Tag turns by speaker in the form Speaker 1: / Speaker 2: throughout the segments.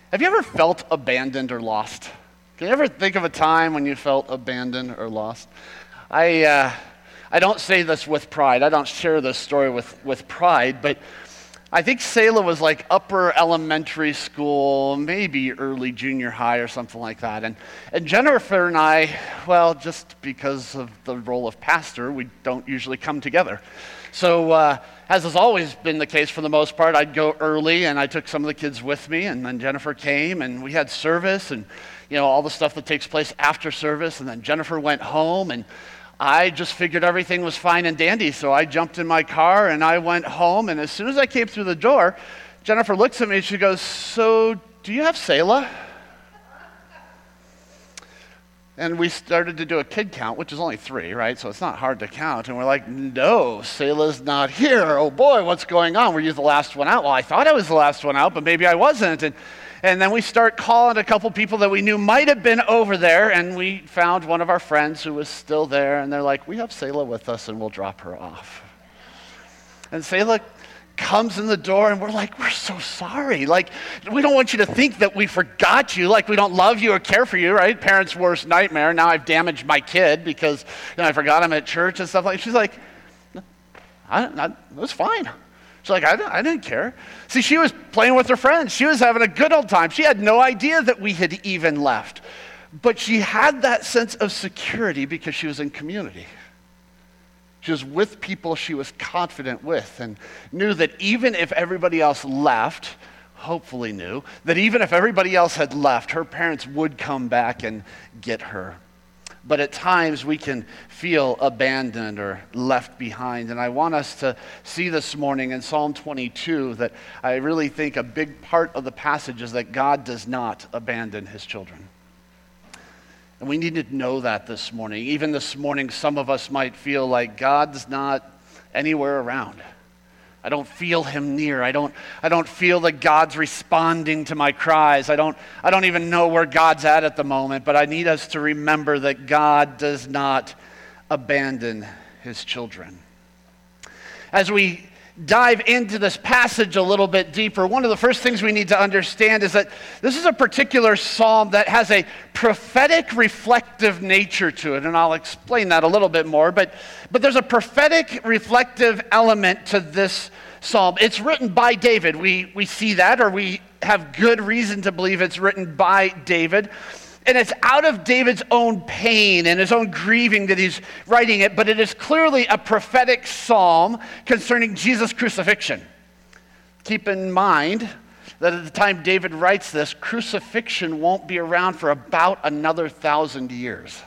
Speaker 1: Have you ever felt abandoned or lost? Can you ever think of a time when you felt abandoned or lost? I don't say this with pride. I don't share this story with pride, but I think Selah was like upper elementary school, maybe early junior high or something like that. And Jennifer and I, well, just because of the role of pastor, we don't usually come together. So as has always been the case for the most part, I'd go early and I took some of the kids with me, and then Jennifer came and we had service and all the stuff that takes place after service, and then Jennifer went home, and I just figured everything was fine and dandy, so I jumped in my car and I went home, and as soon as I came through the door, Jennifer looks at me and she goes, "So, do you have Selah?" And we started to do a kid count, which is only 3, right? So it's not hard to count. And we're like, "No, Selah's not here. Oh boy, what's going on? Were you the last one out?" Well, I thought I was the last one out, but maybe I wasn't. And then we start calling a couple people that we knew might have been over there, and we found one of our friends who was still there, and they're like, "We have Selah with us, and we'll drop her off." And Selah comes in the door, and we're like, "We're so sorry. Like, we don't want you to think that we forgot you, like we don't love you or care for you," right? Parents' worst nightmare. Now I've damaged my kid because I forgot him at church and stuff like that. She's like, it was fine. She's like, I didn't care. See, she was playing with her friends. She was having a good old time. She had no idea that we had even left. But she had that sense of security because she was in community. She was with people she was confident with, and knew that even if everybody else left, hopefully knew, that even if everybody else had left, her parents would come back and get her. But at times we can feel abandoned or left behind. And I want us to see this morning in Psalm 22 that I really think a big part of the passage is that God does not abandon his children. And we need to know that this morning. Even this morning, some of us might feel like God's not anywhere around. I don't feel him near. I don't feel that God's responding to my cries. I don't even know where God's at the moment, but I need us to remember that God does not abandon his children. As we dive into this passage a little bit deeper, one of the first things we need to understand is that this is a particular psalm that has a prophetic reflective nature to it, and I'll explain that a little bit more, but there's a prophetic reflective element to this psalm. It's written by David. We see that, or we have good reason to believe it's written by David. And it's out of David's own pain and his own grieving that he's writing it, but it is clearly a prophetic psalm concerning Jesus' crucifixion. Keep in mind that at the time David writes this, crucifixion won't be around for about another 1,000 years.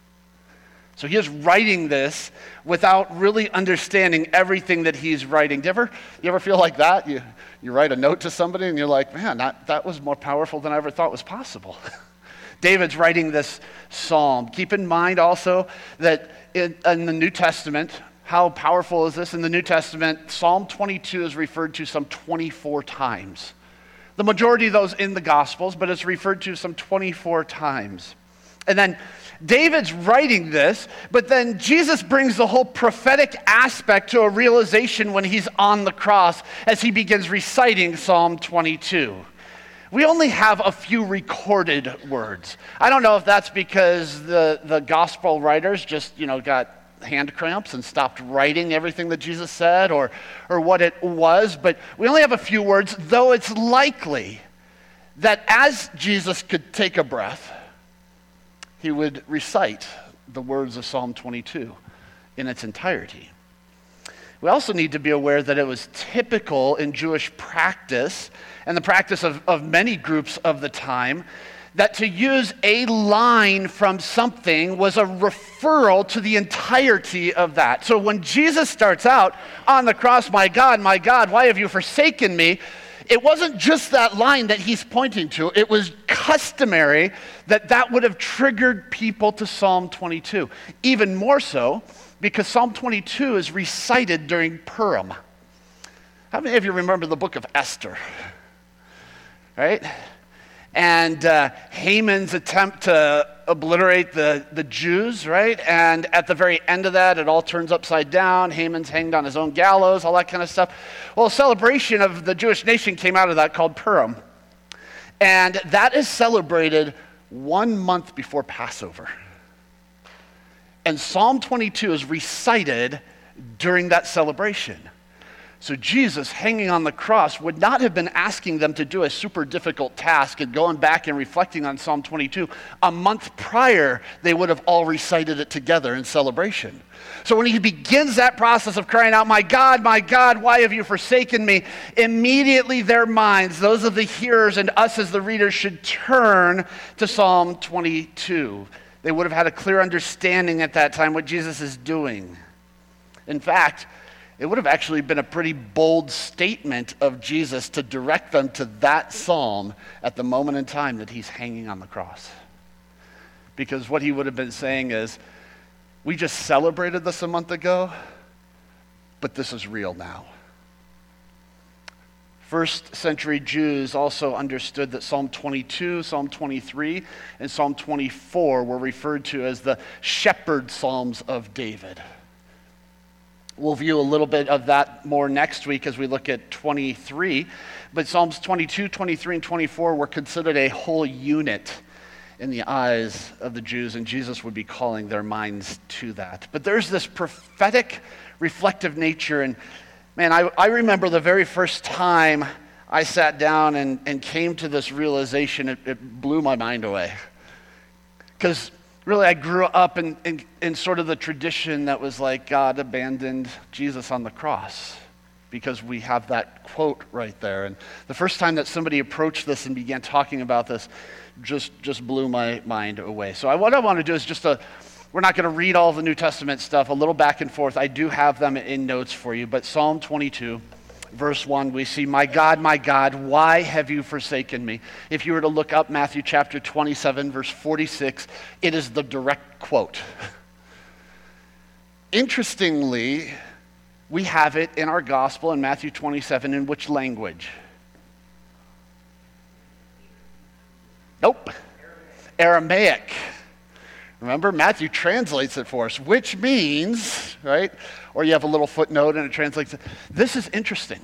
Speaker 1: So he is writing this without really understanding everything that he's writing. Do you ever feel like that? You write a note to somebody and you're like, man, that was more powerful than I ever thought was possible. David's writing this psalm. Keep in mind also that in the New Testament, how powerful is this? In the New Testament, Psalm 22 is referred to some 24 times. The majority of those in the Gospels, but it's referred to some 24 times. And then David's writing this, but then Jesus brings the whole prophetic aspect to a realization when he's on the cross as he begins reciting Psalm 22. We only have a few recorded words. I don't know if that's because the gospel writers just, got hand cramps and stopped writing everything that Jesus said or what it was, but we only have a few words, though it's likely that as Jesus could take a breath, he would recite the words of Psalm 22 in its entirety. We also need to be aware that it was typical in Jewish practice and the practice of many groups of the time that to use a line from something was a referral to the entirety of that. So when Jesus starts out on the cross, my God, why have you forsaken me?" It wasn't just that line that he's pointing to. It was customary that would have triggered people to Psalm 22. Even more so because Psalm 22 is recited during Purim. How many of you remember the book of Esther? Right? And Haman's attempt to obliterate the Jews, right? And at the very end of that, it all turns upside down. Haman's hanged on his own gallows, all that kind of stuff. Well, a celebration of the Jewish nation came out of that called Purim. And that is celebrated 1 month before Passover. And Psalm 22 is recited during that celebration. So Jesus hanging on the cross would not have been asking them to do a super difficult task and going back and reflecting on Psalm 22. A month prior, they would have all recited it together in celebration. So when he begins that process of crying out, my God, why have you forsaken me? Immediately their minds, those of the hearers and us as the readers, should turn to Psalm 22. They would have had a clear understanding at that time what Jesus is doing. In fact, it would have actually been a pretty bold statement of Jesus to direct them to that psalm at the moment in time that he's hanging on the cross. Because what he would have been saying is, we just celebrated this a month ago, but this is real now. First century Jews also understood that Psalm 22, Psalm 23, and Psalm 24 were referred to as the shepherd psalms of David. We'll view a little bit of that more next week as we look at 23. But Psalms 22, 23, and 24 were considered a whole unit in the eyes of the Jews, and Jesus would be calling their minds to that. But there's this prophetic, reflective nature. And man, I remember the very first time I sat down and came to this realization, it blew my mind away. Because really, I grew up in sort of the tradition that was like God abandoned Jesus on the cross because we have that quote right there. And the first time that somebody approached this and began talking about this just blew my mind away. So what I want to do is we're not going to read all the New Testament stuff, a little back and forth. I do have them in notes for you, but Psalm 22, verse 1, we see, my God, why have you forsaken me? If you were to look up Matthew chapter 27, verse 46, it is the direct quote. Interestingly, we have it in our gospel in Matthew 27 in which language? Nope. Aramaic. Remember, Matthew translates it for us, which means, right? Or you have a little footnote and it translates it. This is interesting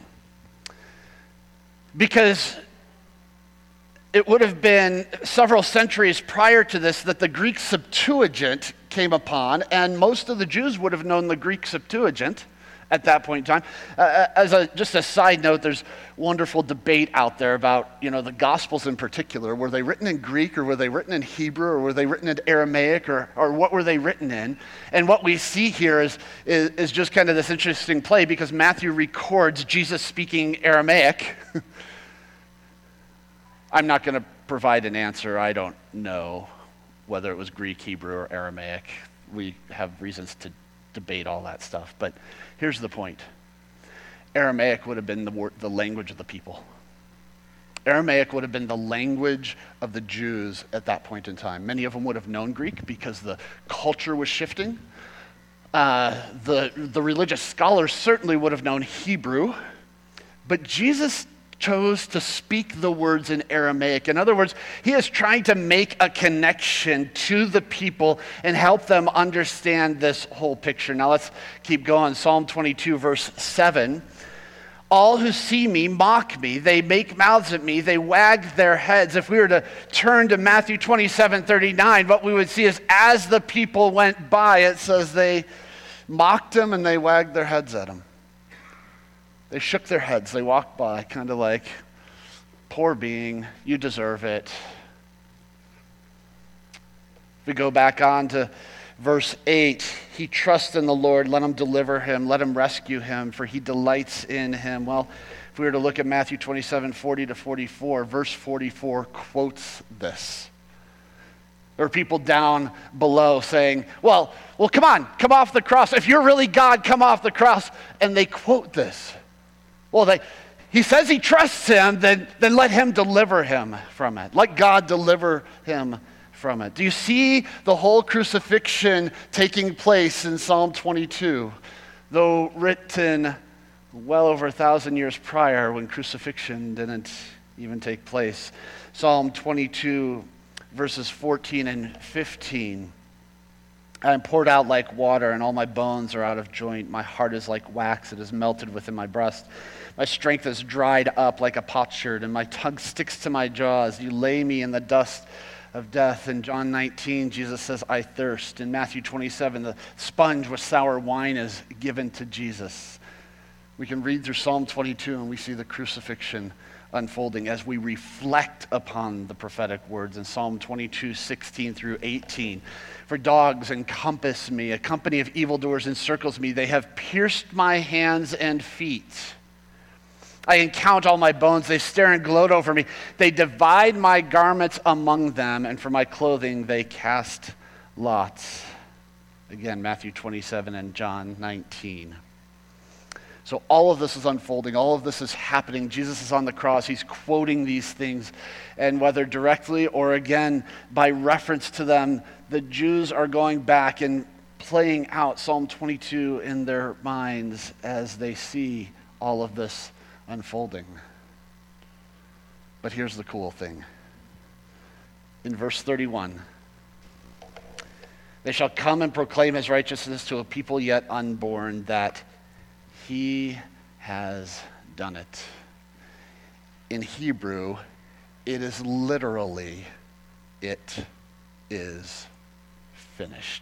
Speaker 1: because it would have been several centuries prior to this that the Greek Septuagint came upon, and most of the Jews would have known the Greek Septuagint at that point in time. Just a side note, there's wonderful debate out there about, the Gospels in particular. Were they written in Greek, or were they written in Hebrew, or were they written in Aramaic, or what were they written in? And what we see here is just kind of this interesting play, because Matthew records Jesus speaking Aramaic. I'm not going to provide an answer. I don't know whether it was Greek, Hebrew, or Aramaic. We have reasons to debate all that stuff, but here's the point. Aramaic would have been the language of the people. Aramaic would have been the language of the Jews at that point in time. Many of them would have known Greek because the culture was shifting. The religious scholars certainly would have known Hebrew, but Jesus chose to speak the words in Aramaic. In other words, he is trying to make a connection to the people and help them understand this whole picture. Now let's keep going. Psalm 22, verse 7. All who see me mock me. They make mouths at me. They wag their heads. If we were to turn to Matthew 27:39, what we would see is as the people went by, it says they mocked him and they wagged their heads at him. They shook their heads. They walked by, kind of like, poor being, you deserve it. If we go back on to verse 8, he trusts in the Lord. Let him deliver him. Let him rescue him, for he delights in him. Well, if we were to look at Matthew 27:40-44, verse 44 quotes this. There are people down below saying, well, come on, come off the cross. If you're really God, come off the cross. And they quote this. Well, he says he trusts him, then let him deliver him from it. Let God deliver him from it. Do you see the whole crucifixion taking place in Psalm 22? Though written well over 1,000 years prior when crucifixion didn't even take place. Psalm 22, verses 14 and 15. I am poured out like water, and all my bones are out of joint. My heart is like wax, it is melted within my breast. My strength is dried up like a potsherd, and my tongue sticks to my jaws. You lay me in the dust of death. In John 19, Jesus says, I thirst. In Matthew 27, the sponge with sour wine is given to Jesus. We can read through Psalm 22, and we see the crucifixion unfolding as we reflect upon the prophetic words in Psalm 22, 16 through 18. For dogs encompass me, a company of evildoers encircles me. They have pierced my hands and feet. I count all my bones. They stare and gloat over me. They divide my garments among them, and for my clothing they cast lots. Again, Matthew 27 and John 19. So all of this is unfolding. All of this is happening. Jesus is on the cross. He's quoting these things. And whether directly or again by reference to them, the Jews are going back and playing out Psalm 22 in their minds as they see all of this unfolding. But here's the cool thing. In verse 31, they shall come and proclaim his righteousness to a people yet unborn, that he has done it. In Hebrew, it is literally, it is finished.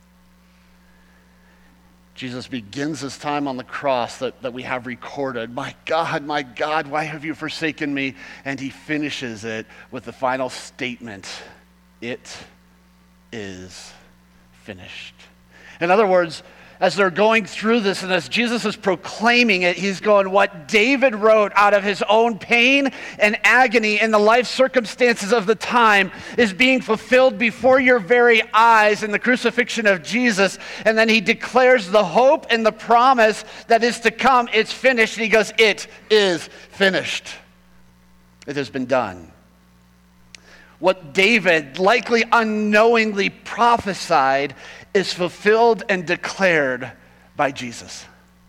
Speaker 1: Jesus begins his time on the cross that we have recorded. My God, why have you forsaken me? And he finishes it with the final statement, it is finished. In other words, as they're going through this and as Jesus is proclaiming it, he's going, what David wrote out of his own pain and agony in the life circumstances of the time is being fulfilled before your very eyes in the crucifixion of Jesus. And then he declares the hope and the promise that is to come. It's finished. And he goes, it is finished. It has been done. What David likely unknowingly prophesied is fulfilled and declared by Jesus.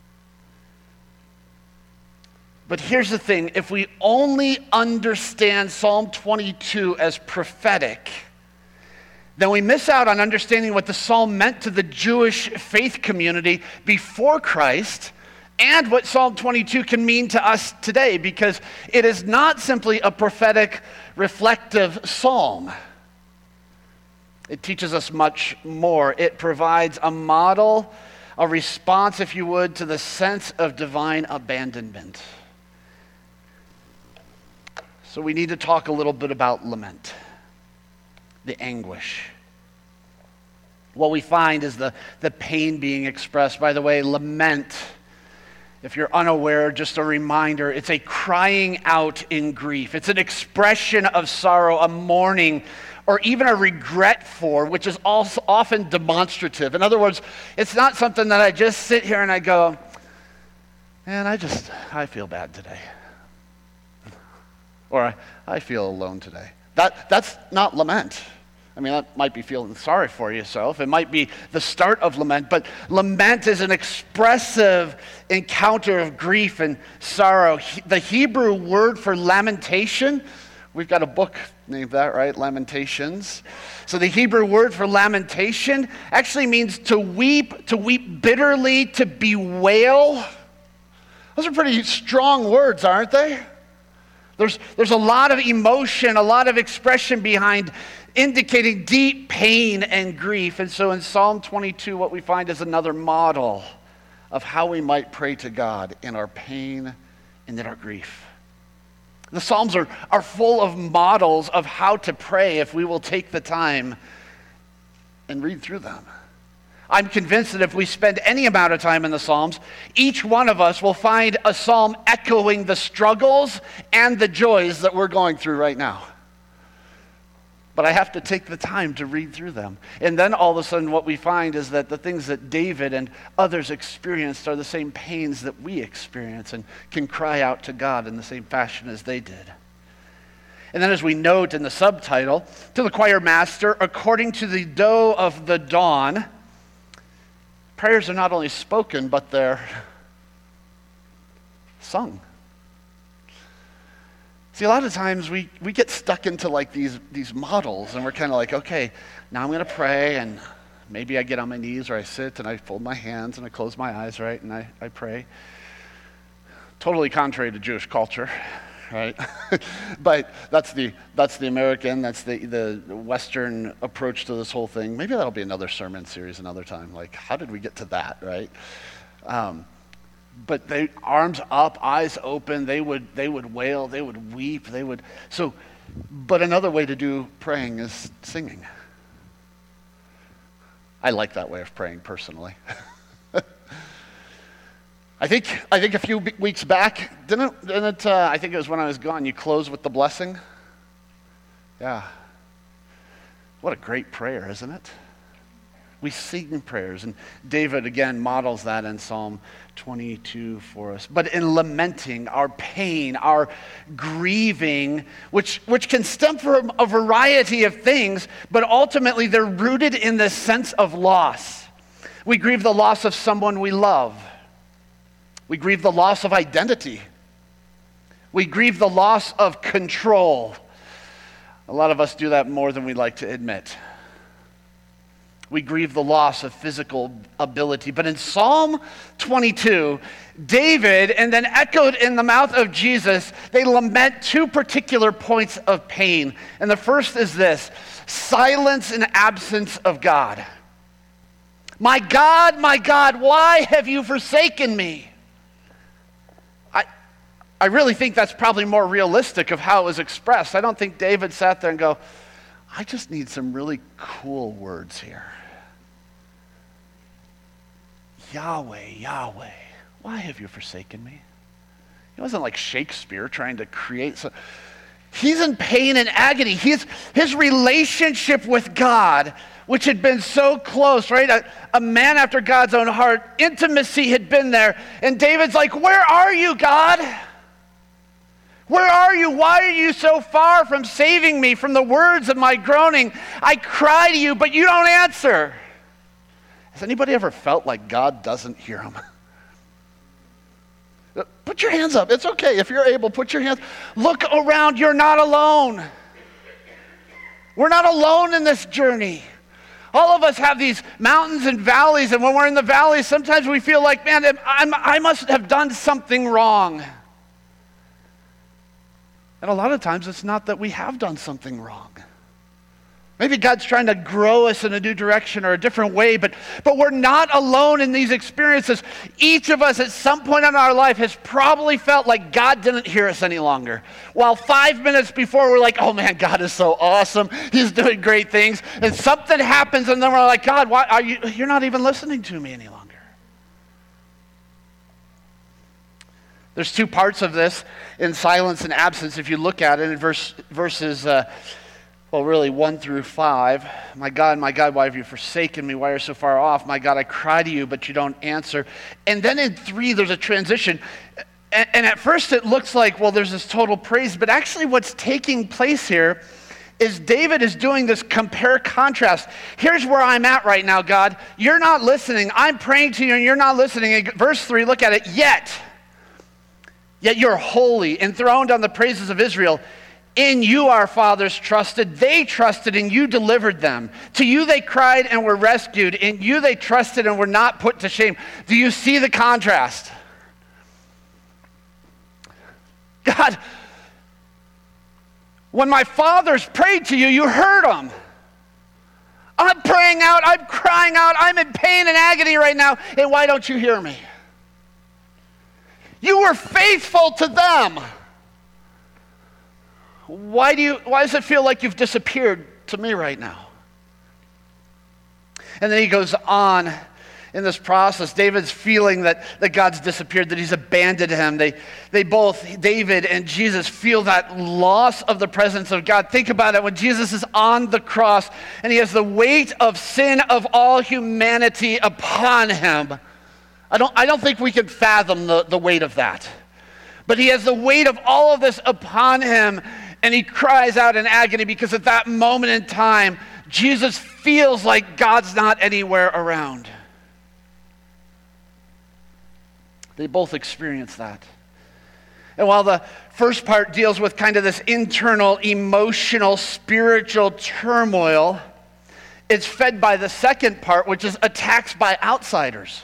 Speaker 1: But here's the thing, if we only understand Psalm 22 as prophetic, then we miss out on understanding what the psalm meant to the Jewish faith community before Christ and what Psalm 22 can mean to us today, because it is not simply a prophetic, reflective psalm. It teaches us much more. It provides a model, a response, if you would, to the sense of divine abandonment. So we need to talk a little bit about lament, the anguish. What we find is the pain being expressed. By the way, lament, if you're unaware, just a reminder, it's a crying out in grief. It's an expression of sorrow, a mourning, or even a regret for, which is also often demonstrative. In other words, it's not something that I just sit here and I go, man, I feel bad today. Or I feel alone today. That's not lament. I mean, that might be feeling sorry for yourself. It might be the start of lament, but lament is an expressive encounter of grief and sorrow. The Hebrew word for lamentation, we've got a book named that, right? Lamentations. So the Hebrew word for lamentation actually means to weep bitterly, to bewail. Those are pretty strong words, aren't they? There's a lot of emotion, a lot of expression behind indicating deep pain and grief. And so in Psalm 22, what we find is another model of how we might pray to God in our pain and in our grief. The Psalms are full of models of how to pray if we will take the time and read through them. I'm convinced that if we spend any amount of time in the Psalms, each one of us will find a psalm echoing the struggles and the joys that we're going through right now. But I have to take the time to read through them. And then all of a sudden what we find is that the things that David and others experienced are the same pains that we experience and can cry out to God in the same fashion as they did. And then as we note in the subtitle, to the choir master, according to the doe of the dawn, prayers are not only spoken, but they're sung. See, a lot of times we get stuck into like these models, and we're kind of like, okay, now I'm going to pray, and Maybe I get on my knees or I sit and I fold my hands and I close my eyes, right, and I pray. Totally contrary to Jewish culture, right? But that's the American, that's the Western approach to this whole thing. Maybe that'll be another sermon series another time. Like, how did we get to that, right? But they arms up, eyes open. They would wail, they would weep, But another way to do praying is singing. I like that way of praying personally. I think a few weeks back, didn't it, I think it was when I was gone, you close with the blessing. Yeah. What a great prayer, isn't it? We sing prayers, and David again models that in Psalm 22 for us. But in lamenting our pain, our grieving, which can stem from a variety of things, but ultimately they're rooted in this sense of loss. We grieve the loss of someone we love. We grieve the loss of identity. We grieve the loss of control. A lot of us do that more than we like to admit. We grieve the loss of physical ability. But in Psalm 22, David, and then echoed in the mouth of Jesus, they lament two particular points of pain. And the first is this: silence and absence of God. My God, why have you forsaken me? I really think that's probably more realistic of how it was expressed. I don't think David sat there and go, I just need some really cool words here. Yahweh, why have you forsaken me? It wasn't like Shakespeare trying to create some. He's in pain and agony. His relationship with God, which had been so close, right? A man after God's own heart, intimacy had been there. And David's like, where are you, God? Where are you? Why are you so far from saving me from the words of my groaning? I cry to you, but you don't answer. Has anybody ever felt like God doesn't hear them? Put your hands up. It's okay. If you're able, put your hands. Look around. You're not alone. We're not alone in this journey. All of us have these mountains and valleys, and when we're in the valleys, sometimes we feel like, man, I must have done something wrong. And a lot of times it's not that we have done something wrong. Maybe God's trying to grow us in a new direction or a different way, but we're not alone in these experiences. Each of us at some point in our life has probably felt like God didn't hear us any longer. While 5 minutes before we're like, oh man, God is so awesome. He's doing great things. And something happens and then we're like, God, why are you're not even listening to me any longer. There's two parts of this in silence and absence. If you look at it in verses 1 through 5. My God, why have you forsaken me? Why are you so far off? My God, I cry to you, but you don't answer. And then in 3, there's a transition. And at first it looks like, well, there's this total praise. But actually what's taking place here is David is doing this compare-contrast. Here's where I'm at right now, God. You're not listening. I'm praying to you and you're not listening. In verse 3, look at it. Yet you're holy, enthroned on the praises of Israel. In you our fathers trusted. They trusted and you delivered them. To you they cried and were rescued. In you they trusted and were not put to shame. Do you see the contrast? God, when my fathers prayed to you, you heard them. I'm praying out, I'm crying out, I'm in pain and agony right now, and why don't you hear me? You were faithful to them. Why does it feel like you've disappeared to me right now? And then he goes on in this process. David's feeling that God's disappeared, that he's abandoned him. They both, David and Jesus, feel that loss of the presence of God. Think about it. When Jesus is on the cross and he has the weight of sin of all humanity upon him, I don't think we can fathom the weight of that. But he has the weight of all of this upon him, and he cries out in agony because at that moment in time, Jesus feels like God's not anywhere around. They both experience that. And while the first part deals with kind of this internal, emotional, spiritual turmoil, it's fed by the second part, which is attacks by outsiders.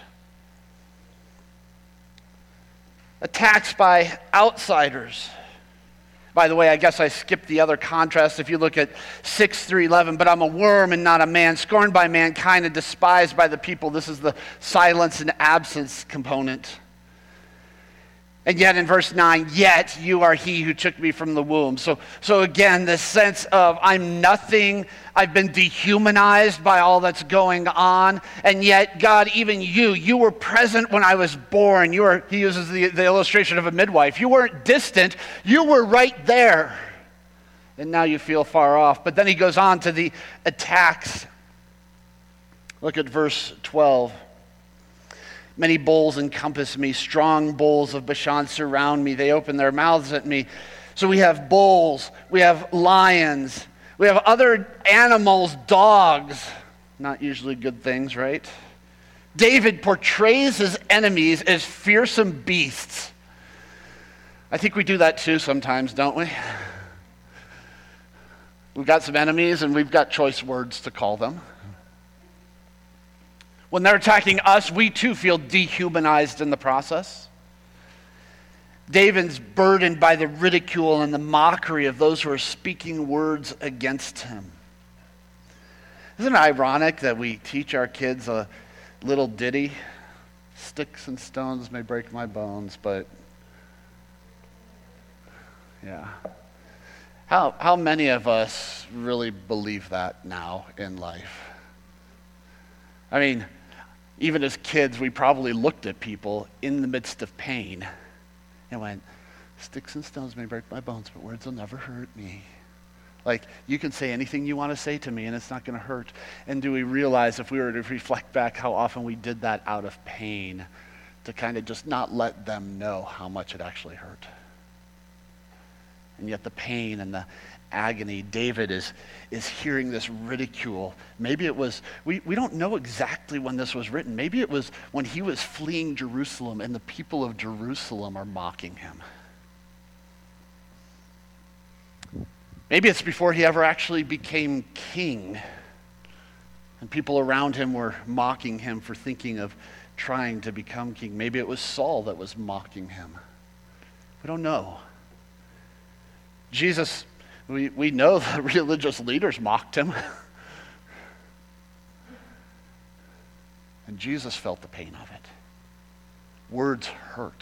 Speaker 1: Attacks by outsiders. By the way, I guess I skipped the other contrast. If you look at 6:11, but I'm a worm and not a man, scorned by mankind and despised by the people. This is the silence and absence component. And yet in verse 9, yet you are he who took me from the womb. So again, this sense of I'm nothing, I've been dehumanized by all that's going on, and yet God, even you were present when I was born. He uses the illustration of a midwife. You weren't distant, you were right there. And now you feel far off. But then he goes on to the attacks. Look at verse 12. Many bulls encompass me, strong bulls of Bashan surround me. They open their mouths at me. So we have bulls, we have lions, we have other animals, dogs. Not usually good things, right? David portrays his enemies as fearsome beasts. I think we do that too sometimes, don't we? We've got some enemies and we've got choice words to call them. When they're attacking us, we too feel dehumanized in the process. David's burdened by the ridicule and the mockery of those who are speaking words against him. Isn't it ironic that we teach our kids a little ditty? Sticks and stones may break my bones, but yeah. How many of us really believe that now in life? I mean, even as kids, we probably looked at people in the midst of pain and went, sticks and stones may break my bones, but words will never hurt me. Like, you can say anything you want to say to me and it's not going to hurt. And do we realize, if we were to reflect back, how often we did that out of pain to kind of just not let them know how much it actually hurt? And yet the pain and the agony, David is hearing this ridicule. Maybe it was, we don't know exactly when this was written. Maybe it was when he was fleeing Jerusalem and the people of Jerusalem are mocking him. Maybe it's before he ever actually became king and people around him were mocking him for thinking of trying to become king. Maybe it was Saul that was mocking him. We don't know. Jesus, we know the religious leaders mocked him. And Jesus felt the pain of it. Words hurt.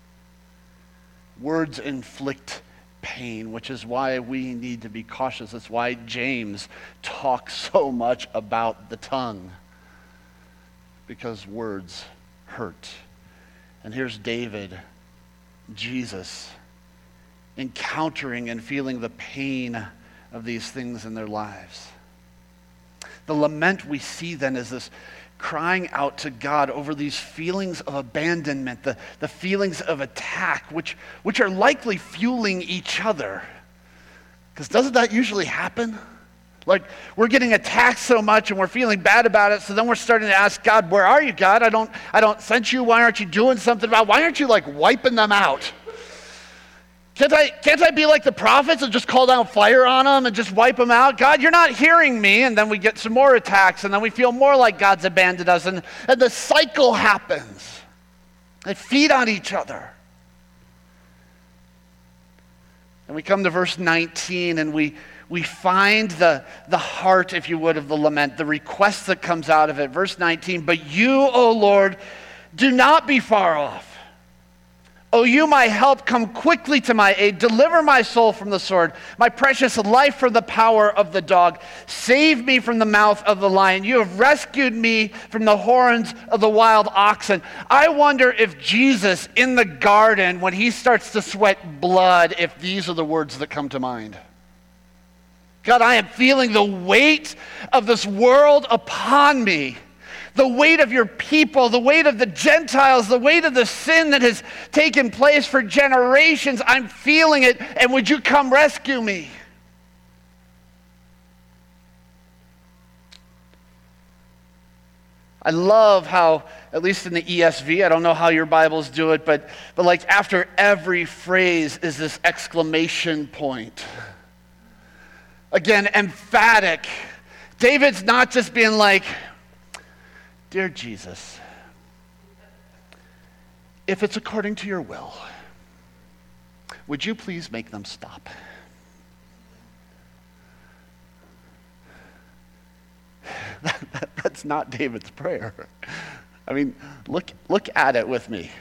Speaker 1: Words inflict pain, which is why we need to be cautious. That's why James talks so much about the tongue. Because words hurt. And here's David, Jesus, encountering and feeling the pain of these things in their lives. The lament we see then is this crying out to God over these feelings of abandonment, the feelings of attack, which are likely fueling each other. Because doesn't that usually happen? Like, we're getting attacked so much and we're feeling bad about it, so then we're starting to ask God, where are you, God? I don't sense you. Why aren't you doing something about it? Why aren't you like wiping them out? Can't I be like the prophets and just call down fire on them and just wipe them out? God, you're not hearing me. And then we get some more attacks and then we feel more like God's abandoned us. And the cycle happens. They feed on each other. And we come to verse 19 and we find the heart, if you would, of the lament, the request that comes out of it. Verse 19, but you, O Lord, do not be far off. O you, my help, come quickly to my aid. Deliver my soul from the sword, my precious life from the power of the dog. Save me from the mouth of the lion. You have rescued me from the horns of the wild oxen. I wonder if Jesus in the garden, when he starts to sweat blood, if these are the words that come to mind. God, I am feeling the weight of this world upon me. The weight of your people, the weight of the Gentiles, the weight of the sin that has taken place for generations. I'm feeling it, and would you come rescue me? I love how, at least in the ESV, I don't know how your Bibles do it, but like after every phrase is this exclamation point. Again, emphatic, David's not just being like, dear Jesus, if it's according to your will, would you please make them stop? That's not David's prayer. I mean, look at it with me.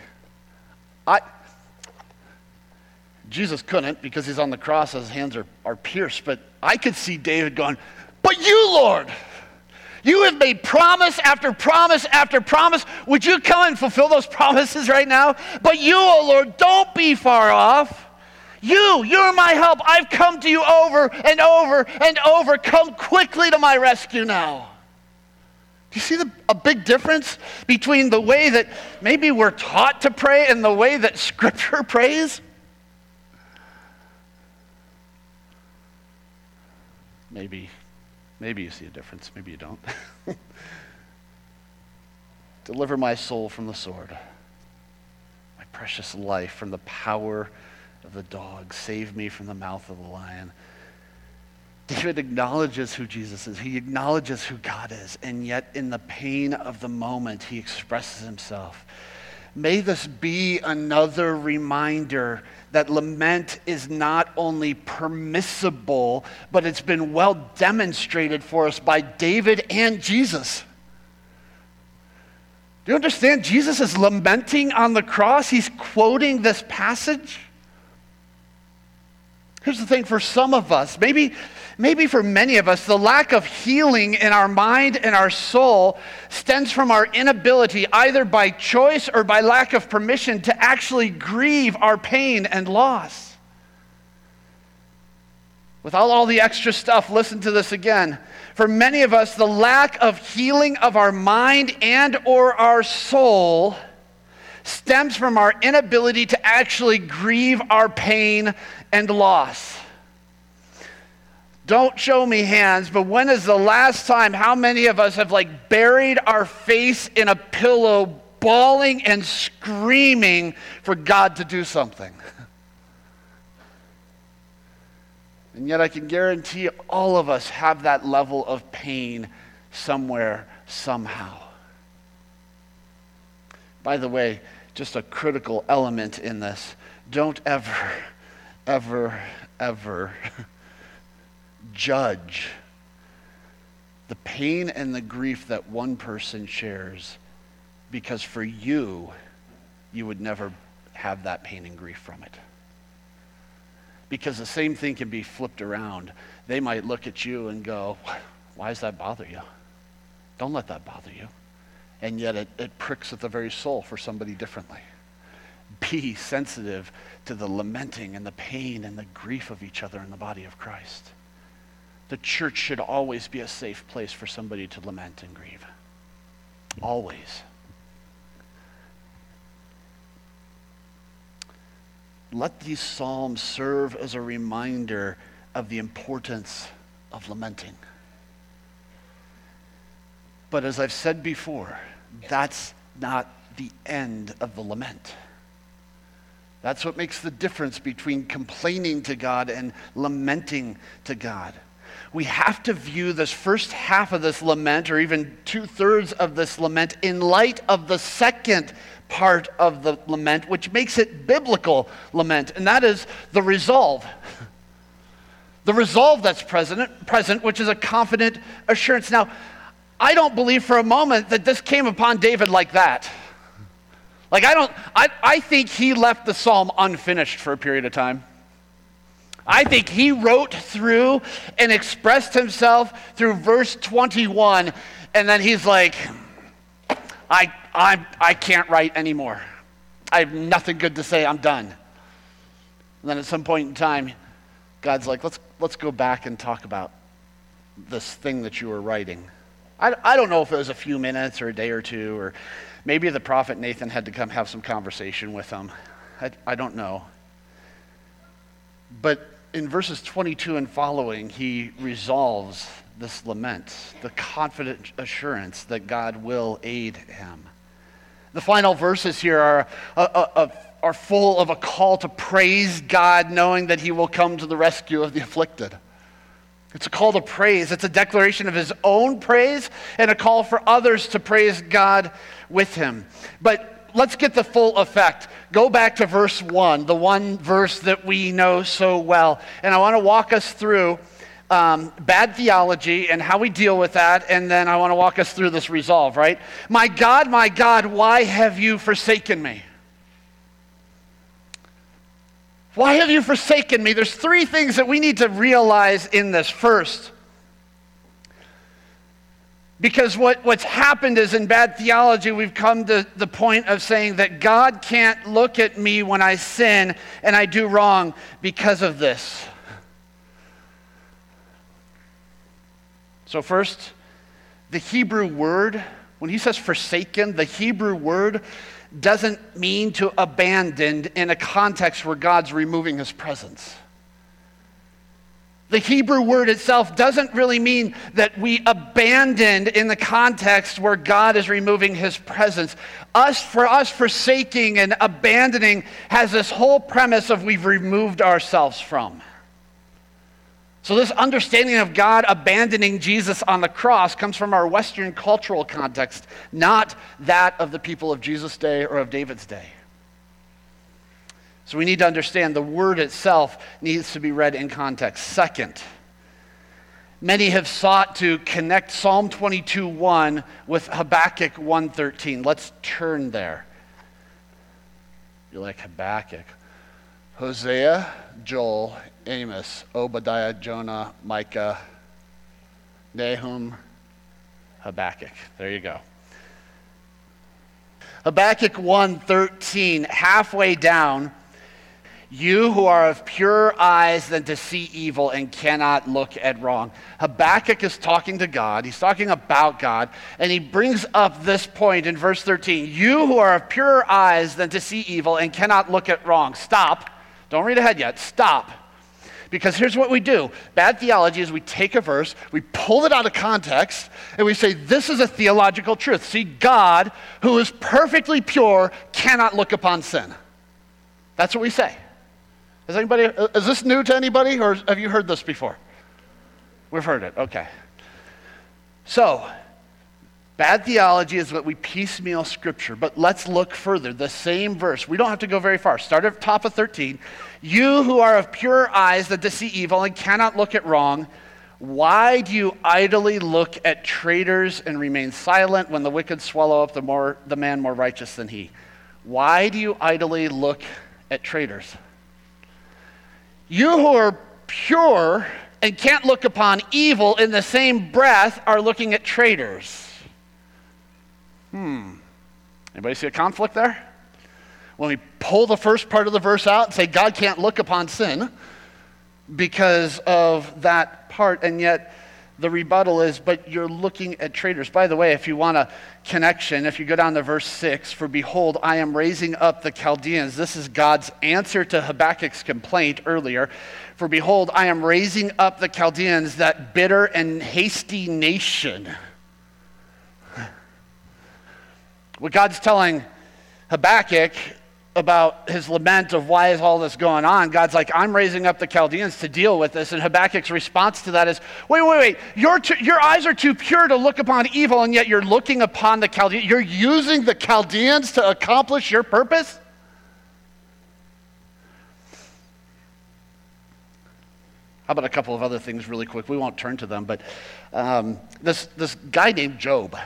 Speaker 1: Jesus couldn't because he's on the cross, his hands are pierced, but I could see David going, but you, Lord, you have made promise after promise after promise. Would you come and fulfill those promises right now? But you, oh Lord, don't be far off. You're my help. I've come to you over and over and over. Come quickly to my rescue now. Do you see a big difference between the way that maybe we're taught to pray and the way that Scripture prays? Maybe you see a difference. Maybe you don't. Deliver my soul from the sword, my precious life from the power of the dog. Save me from the mouth of the lion. David acknowledges who Jesus is. He acknowledges who God is. And yet in the pain of the moment, he expresses himself. May this be another reminder that lament is not only permissible, but it's been well demonstrated for us by David and Jesus. Do you understand? Jesus is lamenting on the cross. He's quoting this passage. Here's the thing for some of us, maybe for many of us, the lack of healing in our mind and our soul stems from our inability, either by choice or by lack of permission, to actually grieve our pain and loss. Without all the extra stuff, listen to this again. For many of us, the lack of healing of our mind and or our soul stems from our inability to actually grieve our pain and loss. Don't show me hands, but when is the last time, how many of us have buried our face in a pillow, bawling and screaming for God to do something? And yet I can guarantee all of us have that level of pain somewhere, somehow. By the way, just a critical element in this, don't ever, ever, ever judge the pain and the grief that one person shares, because for you would never have that pain and grief from it. Because the same thing can be flipped around. They might look at you and go, why does that bother you? Don't let that bother you. And yet it pricks at the very soul for somebody differently. Be sensitive to the lamenting and the pain and the grief of each other in the body of Christ. The church should always be a safe place for somebody to lament and grieve. Always. Let these psalms serve as a reminder of the importance of lamenting. But as I've said before, that's not the end of the lament. That's what makes the difference between complaining to God and lamenting to God. We have to view this first half of this lament, or even 2/3 of this lament, in light of the second part of the lament, which makes it biblical lament, and that is the resolve. The resolve that's present, which is a confident assurance. Now, I don't believe for a moment that this came upon David like that. I think he left the psalm unfinished for a period of time. I think he wrote through and expressed himself through verse 21, and then he's like, I can't write anymore. I have nothing good to say. I'm done. And then at some point in time, God's like, let's go back and talk about this thing that you were writing. I don't know if it was a few minutes or a day or two, or maybe the prophet Nathan had to come have some conversation with him. I don't know. But in verses 22 and following, he resolves this lament, the confident assurance that God will aid him. The final verses here are full of a call to praise God, knowing that he will come to the rescue of the afflicted. It's a call to praise. It's a declaration of his own praise and a call for others to praise God with him. But let's get the full effect. Go back to verse 1, the one verse that we know so well. And I want to walk us through bad theology and how we deal with that. And then I want to walk us through this resolve, right? My God, why have you forsaken me? Why have you forsaken me? There's three things that we need to realize in this. First, because what's happened is in bad theology, we've come to the point of saying that God can't look at me when I sin and I do wrong because of this. So first, the Hebrew word, when he says forsaken, the Hebrew word doesn't mean to abandon in a context where God's removing his presence. The Hebrew word itself doesn't really mean that we abandoned in the context where God is removing his presence. For us forsaking and abandoning has this whole premise of we've removed ourselves from. So this understanding of God abandoning Jesus on the cross comes from our Western cultural context, not that of the people of Jesus' day or of David's day. So we need to understand the word itself needs to be read in context. Second, many have sought to connect Psalm 22:1 with Habakkuk 1:13. Let's turn there. You're like, Habakkuk. Hosea, Joel, Amos, Obadiah, Jonah, Micah, Nahum, Habakkuk. There you go. Habakkuk 1:13, halfway down, you who are of purer eyes than to see evil and cannot look at wrong. Habakkuk is talking to God. He's talking about God. And he brings up this point in verse 13. You who are of purer eyes than to see evil and cannot look at wrong. Stop. Don't read ahead yet. Stop. Because here's what we do. Bad theology is we take a verse, we pull it out of context, and we say, this is a theological truth. See, God, who is perfectly pure, cannot look upon sin. That's what we say. Is this new to anybody, or have you heard this before? We've heard it, okay. So, bad theology is that we piecemeal Scripture, but let's look further. The same verse, we don't have to go very far. Start at the top of 13. You who are of purer eyes that to see evil and cannot look at wrong, why do you idly look at traitors and remain silent when the wicked swallow up the man more righteous than he? Why do you idly look at traitors? You who are pure and can't look upon evil in the same breath are looking at traitors. Anybody see a conflict there? When we pull the first part of the verse out and say God can't look upon sin because of that part, and yet the rebuttal is, but you're looking at traitors. By the way, if you want a connection, if you go down to verse 6, for behold, I am raising up the Chaldeans. This is God's answer to Habakkuk's complaint earlier. For behold, I am raising up the Chaldeans, that bitter and hasty nation. What God's telling Habakkuk about his lament of why is all this going on, God's like, I'm raising up the Chaldeans to deal with this. And Habakkuk's response to that is, wait. Your eyes are too pure to look upon evil, and yet you're looking upon the Chaldeans. You're using the Chaldeans to accomplish your purpose? How about a couple of other things really quick? We won't turn to them, but this guy named Job.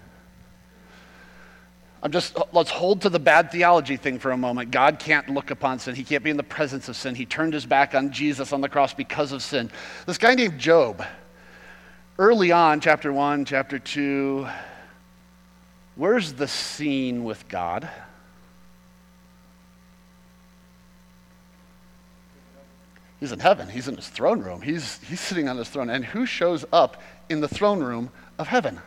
Speaker 1: Let's hold to the bad theology thing for a moment. God can't look upon sin. He can't be in the presence of sin. He turned his back on Jesus on the cross because of sin. This guy named Job, early on, chapter 1, chapter 2, where's the scene with God? He's in heaven. He's in his throne room. He's sitting on his throne. And who shows up in the throne room of heaven?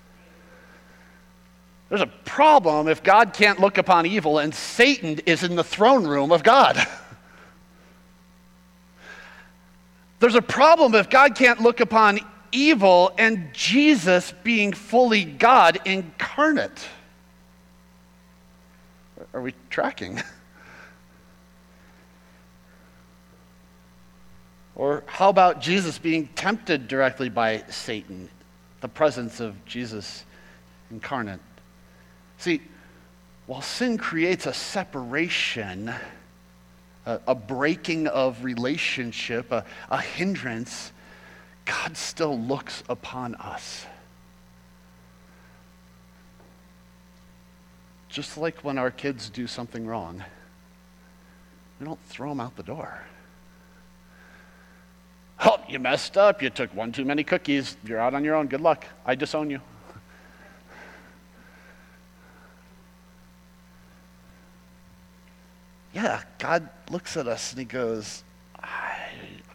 Speaker 1: There's a problem if God can't look upon evil and Satan is in the throne room of God. There's a problem if God can't look upon evil and Jesus being fully God incarnate. Are we tracking? Or how about Jesus being tempted directly by Satan, the presence of Jesus incarnate? See, while sin creates a separation, a breaking of relationship, a hindrance, God still looks upon us. Just like when our kids do something wrong, we don't throw them out the door. Oh, you messed up. You took one too many cookies. You're out on your own. Good luck. I disown you. Yeah, God looks at us and he goes, I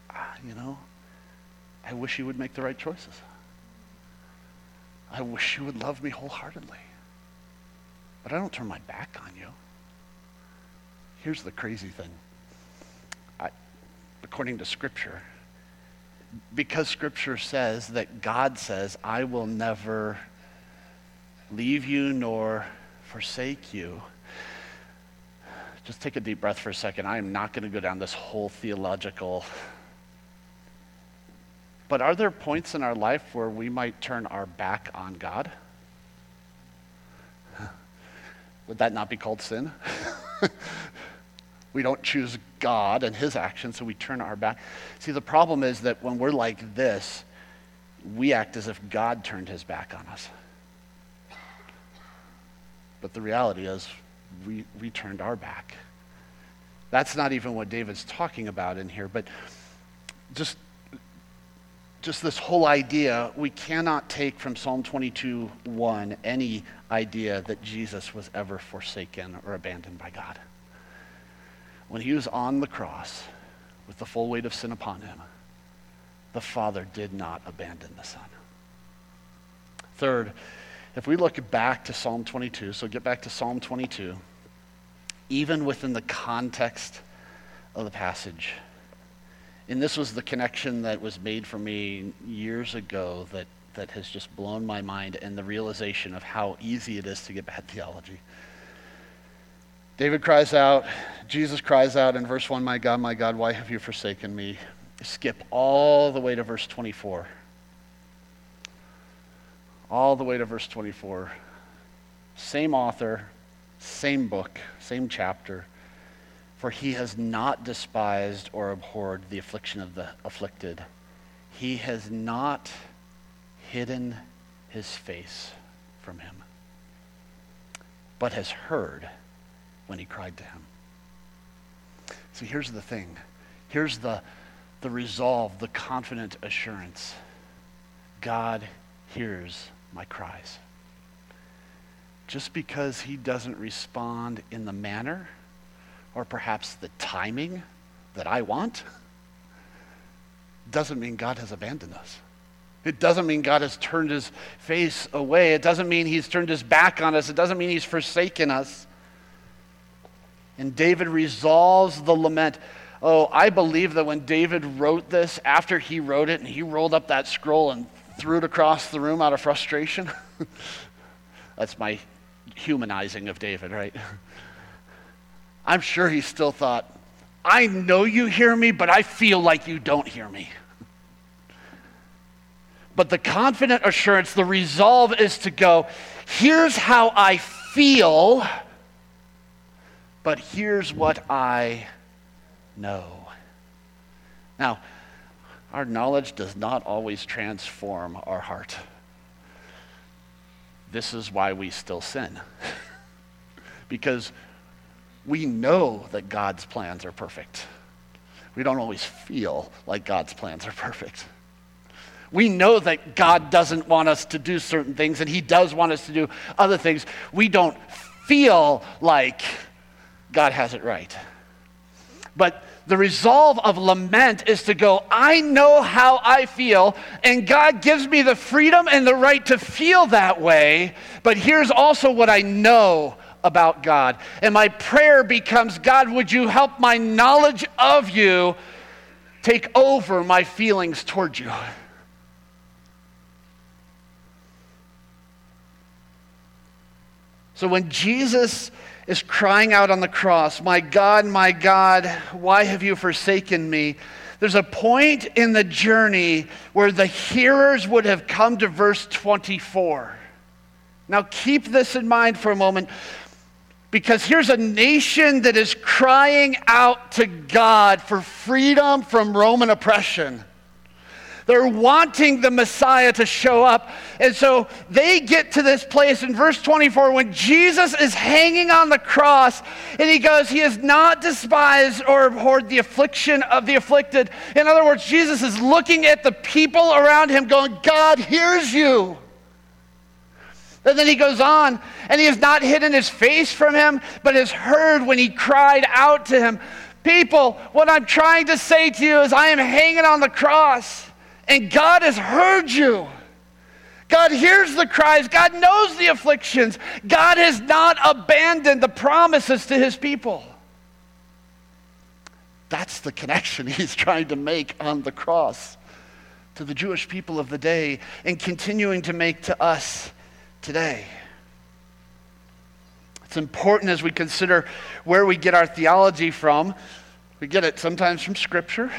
Speaker 1: wish you would make the right choices. I wish you would love me wholeheartedly. But I don't turn my back on you. Here's the crazy thing. According to Scripture, because Scripture says that God says, I will never leave you nor forsake you. Just take a deep breath for a second. I am not going to go down this whole theological. But are there points in our life where we might turn our back on God? Would that not be called sin? We don't choose God and his actions, so we turn our back. See, the problem is that when we're like this, we act as if God turned his back on us. But the reality is, we turned our back. That's not even what David's talking about in here, but just this whole idea, we cannot take from Psalm 22:1 any idea that Jesus was ever forsaken or abandoned by God. When he was on the cross with the full weight of sin upon him, the Father did not abandon the Son. Third, if we look back to Psalm 22, so get back to Psalm 22, even within the context of the passage, and this was the connection that was made for me years ago that has just blown my mind, and the realization of how easy it is to get bad theology. David cries out, Jesus cries out in verse 1, my God, why have you forsaken me? Skip all the way to verse 24. All the way to verse 24. Same author, same book, same chapter. For he has not despised or abhorred the affliction of the afflicted. He has not hidden his face from him, but has heard when he cried to him. See, here's the thing. Here's the resolve, the confident assurance. God hears my cries. Just because he doesn't respond in the manner or perhaps the timing that I want, doesn't mean God has abandoned us. It doesn't mean God has turned his face away. It doesn't mean he's turned his back on us. It doesn't mean he's forsaken us. And David resolves the lament. Oh, I believe that when David wrote this, after he wrote it and he rolled up that scroll and threw it across the room out of frustration. That's my humanizing of David, right? I'm sure he still thought, I know you hear me, but I feel like you don't hear me. But the confident assurance, the resolve is to go, here's how I feel, but here's what I know. Now, our knowledge does not always transform our heart. This is why we still sin. Because we know that God's plans are perfect. We don't always feel like God's plans are perfect. We know that God doesn't want us to do certain things, and he does want us to do other things. We don't feel like God has it right. But the resolve of lament is to go, I know how I feel, and God gives me the freedom and the right to feel that way, but here's also what I know about God. And my prayer becomes, God, would you help my knowledge of you take over my feelings toward you? So when Jesus is crying out on the cross, my God, why have you forsaken me? There's a point in the journey where the hearers would have come to verse 24. Now keep this in mind for a moment, because here's a nation that is crying out to God for freedom from Roman oppression. They're wanting the Messiah to show up. And so they get to this place in verse 24 when Jesus is hanging on the cross and he goes, he is not despised or abhorred the affliction of the afflicted. In other words, Jesus is looking at the people around him going, God hears you. And then he goes on, and he has not hidden his face from him, but has heard when he cried out to him. People, what I'm trying to say to you is I am hanging on the cross. And God has heard you. God hears the cries. God knows the afflictions. God has not abandoned the promises to his people. That's the connection he's trying to make on the cross to the Jewish people of the day and continuing to make to us today. It's important as we consider where we get our theology from. We get it sometimes from Scripture.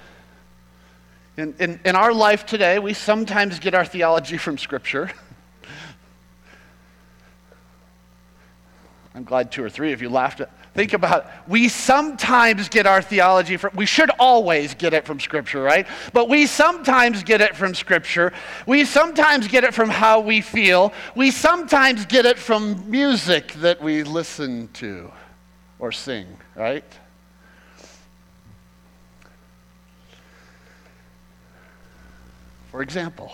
Speaker 1: In our life today, we sometimes get our theology from Scripture. I'm glad 2 or 3 of you laughed. Think about it. We sometimes get our theology from, we should always get it from Scripture, right? But we sometimes get it from Scripture. We sometimes get it from how we feel. We sometimes get it from music that we listen to or sing, right? For example,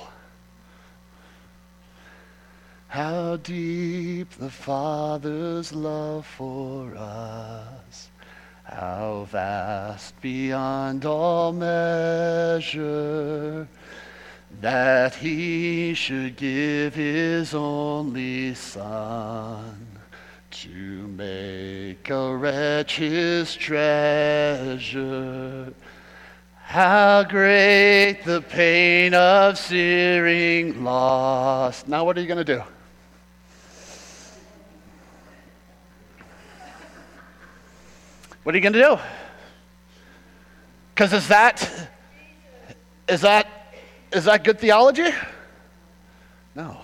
Speaker 1: how deep the Father's love for us, how vast beyond all measure, that he should give his only Son to make a wretch his treasure. How great the pain of searing loss. Now what are you going to do? What are you going to do? Because is that good theology? No.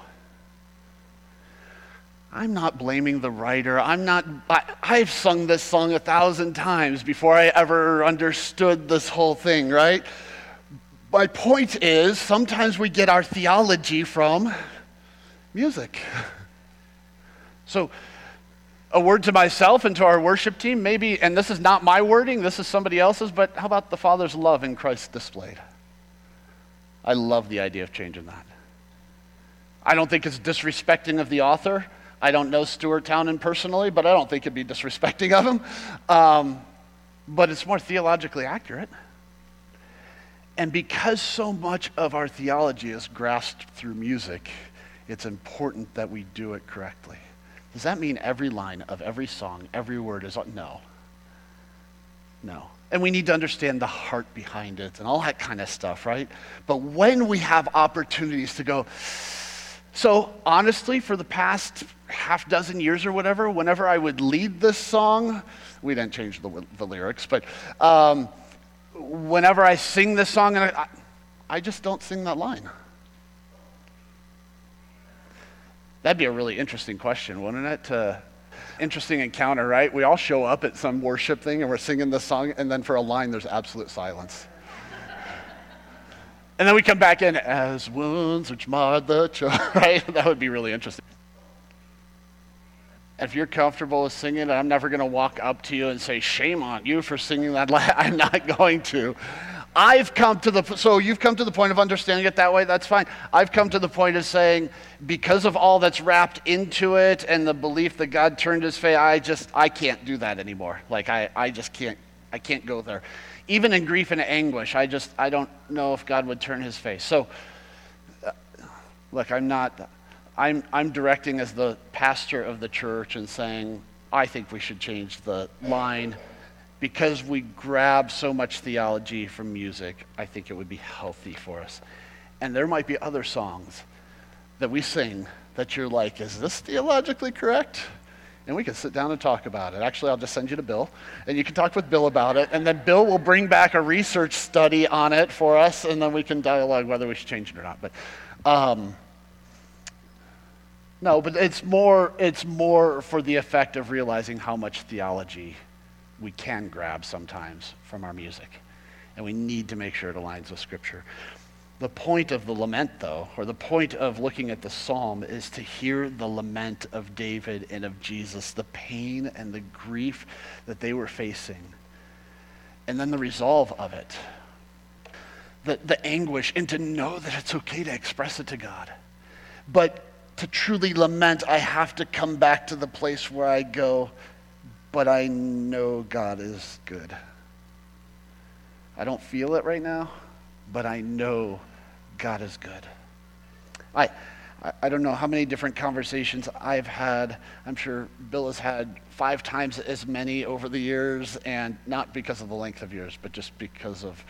Speaker 1: I'm not blaming the writer. I've sung this song 1,000 times before I ever understood this whole thing, right? My point is, sometimes we get our theology from music. So, a word to myself and to our worship team, maybe, and this is not my wording, this is somebody else's, but how about the Father's love in Christ displayed? I love the idea of changing that. I don't think it's disrespecting of the author. I don't know Stuart Townend personally, but I don't think it'd be disrespecting of him. But it's more theologically accurate. And because so much of our theology is grasped through music, it's important that we do it correctly. Does that mean every line of every song, every word is... No. And we need to understand the heart behind it and all that kind of stuff, right? But when we have opportunities to go... So honestly, for the past half dozen years or whatever, whenever I would lead this song, we didn't change the lyrics, but whenever I sing this song, and I just don't sing that line. That'd be a really interesting question, wouldn't it? Interesting encounter, right? We all show up at some worship thing and we're singing this song, and then for a line, there's absolute silence. And then we come back in as wounds which marred the church, right? That would be really interesting. If you're comfortable with singing it, I'm never going to walk up to you and say, shame on you for singing that. I'm not going to. So you've come to the point of understanding it that way, that's fine. I've come to the point of saying, because of all that's wrapped into it and the belief that God turned his face, I can't do that anymore. Like I just can't go there. Even in grief and anguish, I don't know if God would turn his face. So, look, I'm directing as the pastor of the church and saying, I think we should change the line because we grab so much theology from music. I think it would be healthy for us. And there might be other songs that we sing that you're like, is this theologically correct? and we can sit down and talk about it. Actually, I'll just send you to Bill, and you can talk with Bill about it, and then Bill will bring back a research study on it for us, and then we can dialogue whether we should change it or not. But no, but it's more for the effect of realizing how much theology we can grab sometimes from our music, and we need to make sure it aligns with Scripture. The point of the lament, though, or the point of looking at the psalm, is to hear the lament of David and of Jesus, the pain and the grief that they were facing, and then the resolve of it, the anguish, and to know that it's okay to express it to God. But to truly lament, I have to come back to the place where I go, but I know God is good. I don't feel it right now, but I know God is good. I don't know how many different conversations I've had. I'm sure Bill has had 5 times as many over the years, and not because of the length of years, but just because of,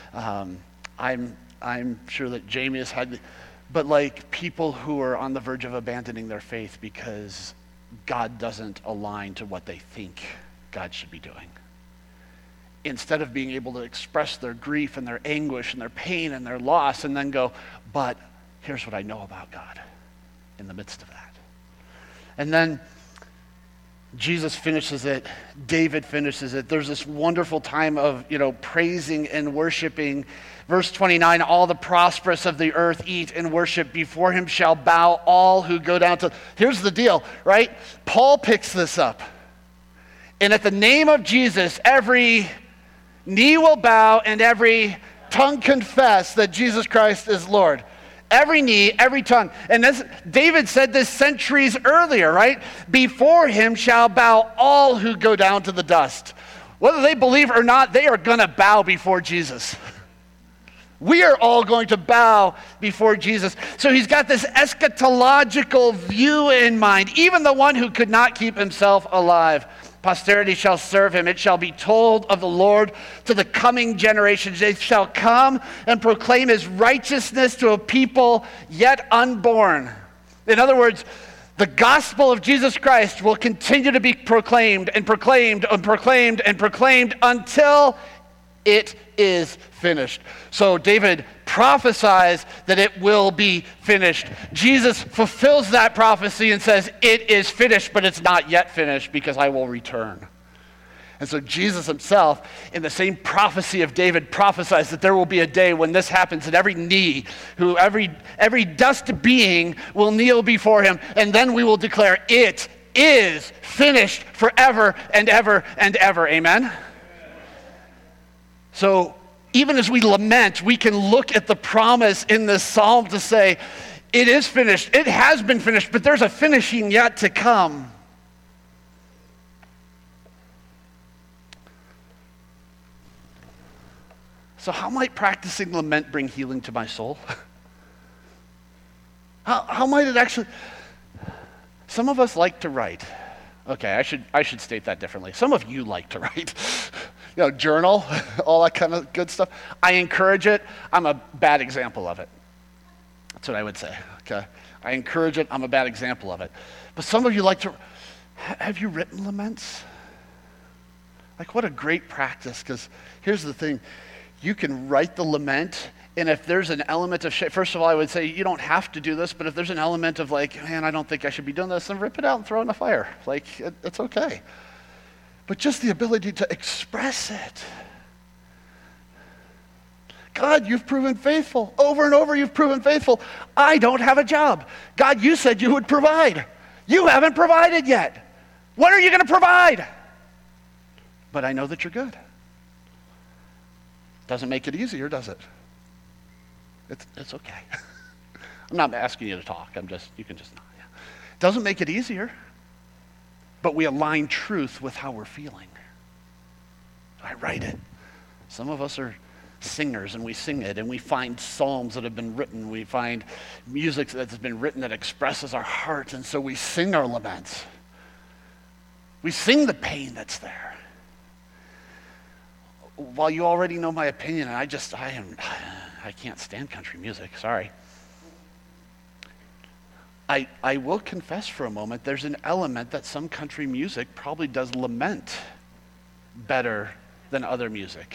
Speaker 1: I'm sure that Jamie has had, but like people who are on the verge of abandoning their faith because God doesn't align to what they think God should be doing. Instead of being able to express their grief and their anguish and their pain and their loss and then go, but here's what I know about God in the midst of that. And then Jesus finishes it, David finishes it. There's this wonderful time of, praising and worshiping. Verse 29, all the prosperous of the earth eat and worship. Before him shall bow all who go down to... Here's the deal, right? Paul picks this up. And at the name of Jesus, every knee will bow and every tongue confess that Jesus Christ is Lord. Every knee, every tongue. And this, David said this centuries earlier, right? Before him shall bow all who go down to the dust. Whether they believe or not, they are going to bow before Jesus. We are all going to bow before Jesus. So he's got this eschatological view in mind. Even the one who could not keep himself alive. Posterity shall serve him. It shall be told of the Lord to the coming generations. They shall come and proclaim his righteousness to a people yet unborn. In other words, the gospel of Jesus Christ will continue to be proclaimed and proclaimed and proclaimed and proclaimed until it is finished. So David prophesies that it will be finished. Jesus fulfills that prophecy and says, it is finished, but it's not yet finished because I will return. And so Jesus himself, in the same prophecy of David, prophesies that there will be a day when this happens, and every knee, every dust being will kneel before him, and then we will declare, it is finished forever and ever and ever. Amen? So even as we lament, we can look at the promise in this psalm to say, it is finished, it has been finished, but there's a finishing yet to come. So how might practicing lament bring healing to my soul? How might it actually... Some of us like to write. Okay, I should state that differently. Some of you like to write. Journal, all that kind of good stuff. I encourage it. I'm a bad example of it. That's what I would say, okay? I encourage it. I'm a bad example of it. But some of you like to... Have you written laments? Like, what a great practice, because here's the thing. You can write the lament, and if there's an element of shame, first of all, I would say you don't have to do this, but if there's an element of like, man, I don't think I should be doing this, then rip it out and throw it in the fire. Like, it's okay. But just the ability to express it. God, you've proven faithful. Over and over, you've proven faithful. I don't have a job. God, you said you would provide. You haven't provided yet. When are you going to provide? But I know that you're good. Doesn't make it easier, does it? It's okay. I'm not asking you to talk. You can just not. Yeah. Doesn't make it easier. But we align truth with how we're feeling. I write it. Some of us are singers and we sing it, and we find psalms that have been written. We find music that's been written that expresses our heart, and so we sing our laments. We sing the pain that's there. While you already know my opinion, I can't stand country music, sorry. I will confess for a moment, there's an element that some country music probably does lament better than other music.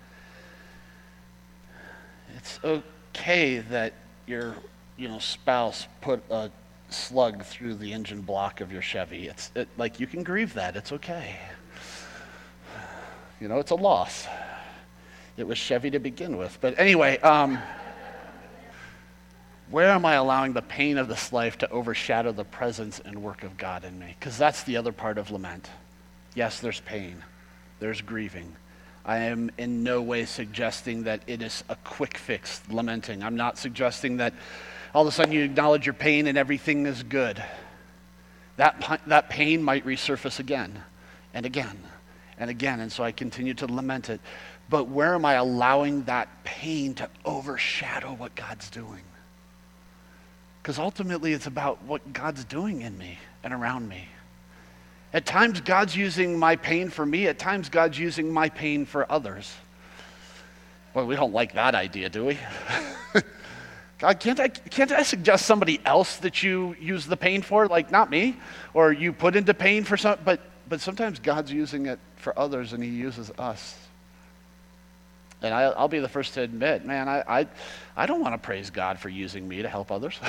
Speaker 1: It's okay that your spouse put a slug through the engine block of your Chevy. Like, you can grieve that. It's okay. It's a loss. It was Chevy to begin with. But anyway, where am I allowing the pain of this life to overshadow the presence and work of God in me? Because that's the other part of lament. Yes, there's pain. There's grieving. I am in no way suggesting that it is a quick fix, lamenting. I'm not suggesting that all of a sudden you acknowledge your pain and everything is good. That pain might resurface again and again and again, and so I continue to lament it. But where am I allowing that pain to overshadow what God's doing? Because ultimately it's about what God's doing in me and around me. At times God's using my pain for me, at times God's using my pain for others. Well, we don't like that idea, do we? God, can't I suggest somebody else that you use the pain for? Like, not me. Or you put into pain for some, but sometimes God's using it for others and he uses us. And I'll be the first to admit, man, I don't want to praise God for using me to help others.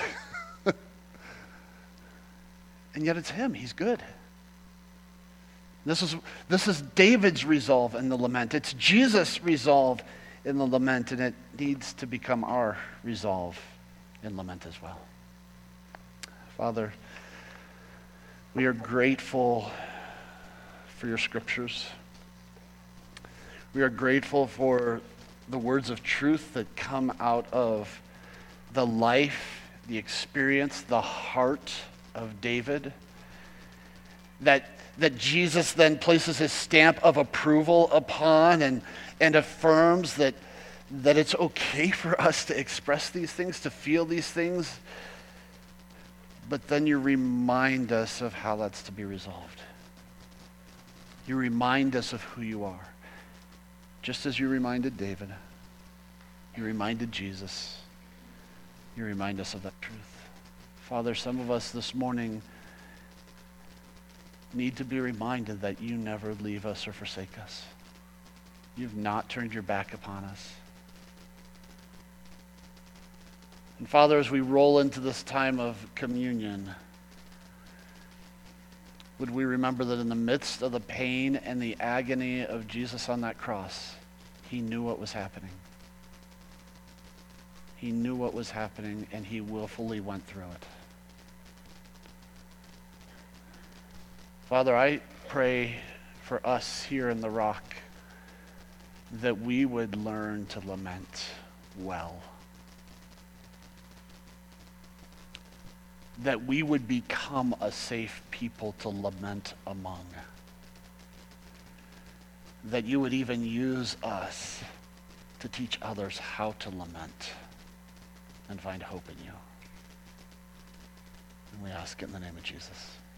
Speaker 1: And yet it's him. He's good. This is David's resolve in the lament. It's Jesus' resolve in the lament, and it needs to become our resolve in lament as well. Father, we are grateful for your scriptures. We are grateful for the words of truth that come out of the life, the experience, the heart of David. That Jesus then places his stamp of approval upon and affirms that it's okay for us to express these things, to feel these things. But then you remind us of how that's to be resolved. You remind us of who you are. Just as you reminded David, you reminded Jesus, you remind us of that truth. Father, some of us this morning need to be reminded that you never leave us or forsake us. You've not turned your back upon us. And Father, as we roll into this time of communion, would we remember that in the midst of the pain and the agony of Jesus on that cross, he knew what was happening. He knew what was happening, and he willfully went through it. Father, I pray for us here in the Rock that we would learn to lament well. That we would become a safe people to lament among. That you would even use us to teach others how to lament and find hope in you. And we ask it in the name of Jesus.